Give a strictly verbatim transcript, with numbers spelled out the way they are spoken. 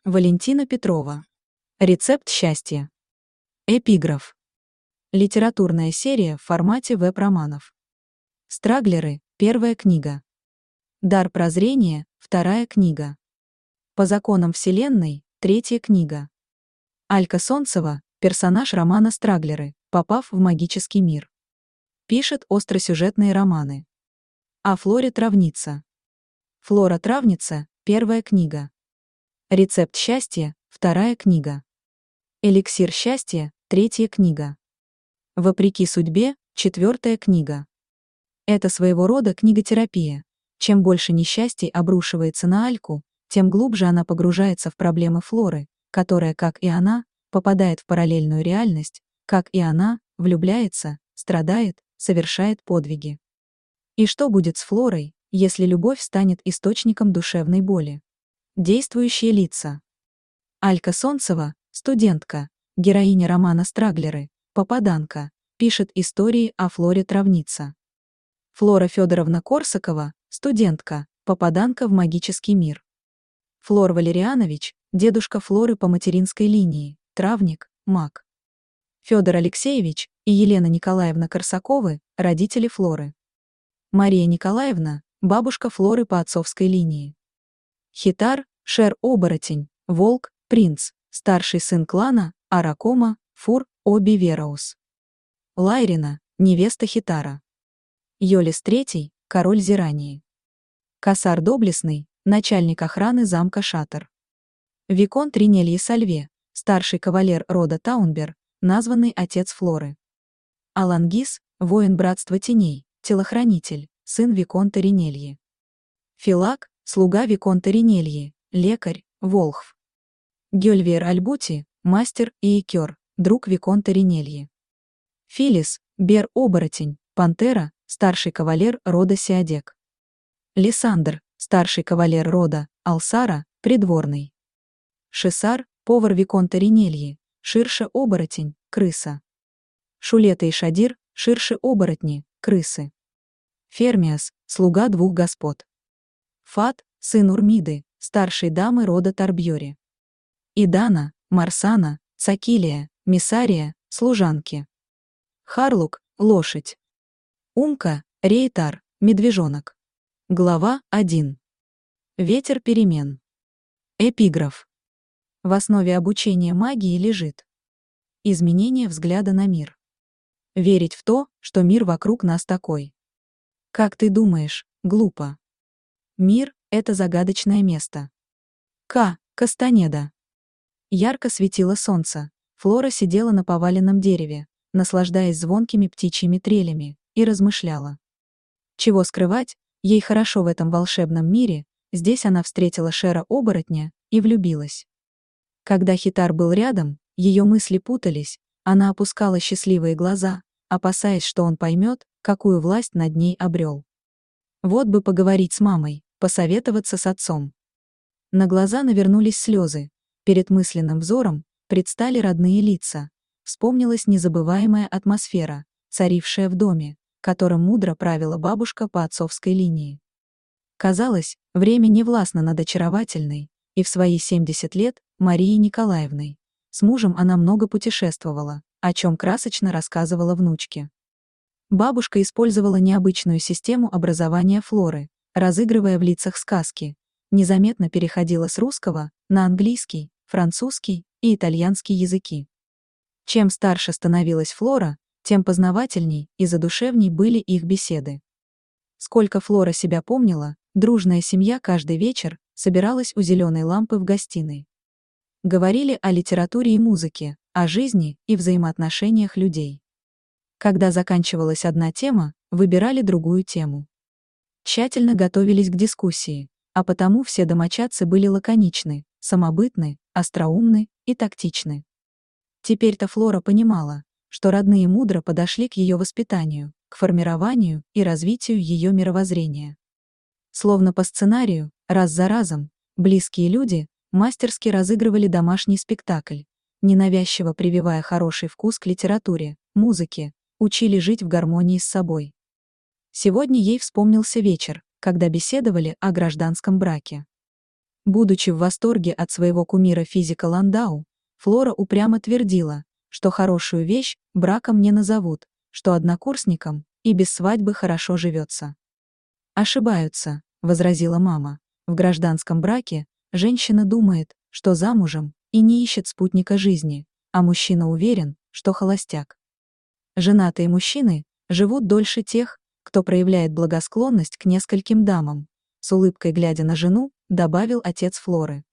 Валентина Петрова. Рецепт счастья. Эпиграф. Литературная серия в формате веб-романов. Страглеры. Первая книга. Дар прозрения. Вторая книга. По законам Вселенной. Третья книга. Алька Солнцева. Персонаж романа «Страглеры», попав в магический мир. Пишет остросюжетные романы. О Флоре Травница. Флора Травница. Первая книга. Рецепт счастья. Вторая книга. Эликсир счастья. Третья книга. Вопреки судьбе. Четвертая книга. Это своего рода книготерапия. Чем больше несчастий обрушивается на Альку, тем глубже она погружается в проблемы Флоры, которая, как и она, попадает в параллельную реальность, как и она, влюбляется, страдает, совершает подвиги. И что будет с Флорой, если любовь станет источником душевной боли? Действующие лица. Алька Солнцева, студентка, героиня романа «Страглеры», попаданка, пишет истории о Флоре Травница. Флора Федоровна Корсакова, студентка, попаданка в магический мир. Флор Валерианович, дедушка Флоры по материнской линии, травник, маг. Федор Алексеевич и Елена Николаевна Корсаковы, родители Флоры. Мария Николаевна, бабушка Флоры по отцовской линии. Хитар, Шер-оборотень, волк, принц, старший сын клана, Аракома, Фур, Оби Вераус. Лайрина, невеста Хитара. Йолис третий, король Зирании. Косар Доблестный, начальник охраны замка Шатер. Виконт Ринельи Сальве, старший кавалер рода Таунбер, названный отец Флоры. Алангис, воин братства теней, телохранитель, сын виконта Ринельи. Филак, слуга виконта Ринельи, лекарь, волхв. Гёльвер Альбути, мастер и икер, друг виконта Ринельи. Филис, бер-оборотень, пантера, старший кавалер рода Сиадек. Лисандр, старший кавалер рода Алсара, придворный. Шисар, повар виконта Ринельи, ширше-оборотень, крыса. Шулета и Шадир, ширше-оборотни, крысы. Фермиас, слуга двух господ. Фат, сын Урмиды, старшей дамы рода Тарбьори. Идана, Марсана, Цакилия, Миссария, служанки. Харлук, лошадь. Умка, Рейтар, медвежонок. Глава один. Ветер перемен. Эпиграф. В основе обучения магии лежит изменение взгляда на мир. Верить в то, что мир вокруг нас такой. Как ты думаешь, глупо. Мир — это загадочное место. К. Кастанеда. Ярко светило солнце. Флора сидела на поваленном дереве, наслаждаясь звонкими птичьими трелями, и размышляла. Чего скрывать, ей хорошо в этом волшебном мире, здесь она встретила Шера-оборотня и влюбилась. Когда Хитар был рядом, ее мысли путались, она опускала счастливые глаза, опасаясь, что он поймет, какую власть над ней обрел. Вот бы поговорить с мамой, посоветоваться с отцом. На глаза навернулись слезы, перед мысленным взором предстали родные лица, вспомнилась незабываемая атмосфера, царившая в доме, которым мудро правила бабушка по отцовской линии. Казалось, время не властно над очаровательной, и в свои семьдесят лет, Марией Николаевной. С мужем она много путешествовала, о чем красочно рассказывала внучке. Бабушка использовала необычную систему образования Флоры, разыгрывая в лицах сказки, незаметно переходила с русского на английский, французский и итальянский языки. Чем старше становилась Флора, тем познавательней и задушевней были их беседы. Сколько Флора себя помнила, дружная семья каждый вечер собиралась у зеленой лампы в гостиной. Говорили о литературе и музыке, о жизни и взаимоотношениях людей. Когда заканчивалась одна тема, выбирали другую тему. Тщательно готовились к дискуссии, а потому все домочадцы были лаконичны, самобытны, остроумны и тактичны. Теперь-то Флора понимала, что родные мудро подошли к ее воспитанию, к формированию и развитию ее мировоззрения. Словно по сценарию, раз за разом, близкие люди мастерски разыгрывали домашний спектакль, ненавязчиво прививая хороший вкус к литературе, музыке, учили жить в гармонии с собой. Сегодня ей вспомнился вечер, когда беседовали о гражданском браке. Будучи в восторге от своего кумира физика Ландау, Флора упрямо твердила, что хорошую вещь браком не назовут, что однокурсникам и без свадьбы хорошо живется. «Ошибаются», — возразила мама. «В гражданском браке женщина думает, что замужем, и не ищет спутника жизни, а мужчина уверен, что холостяк. Женатые мужчины живут дольше тех, кто проявляет благосклонность к нескольким дамам», с улыбкой глядя на жену, добавил отец Флоры.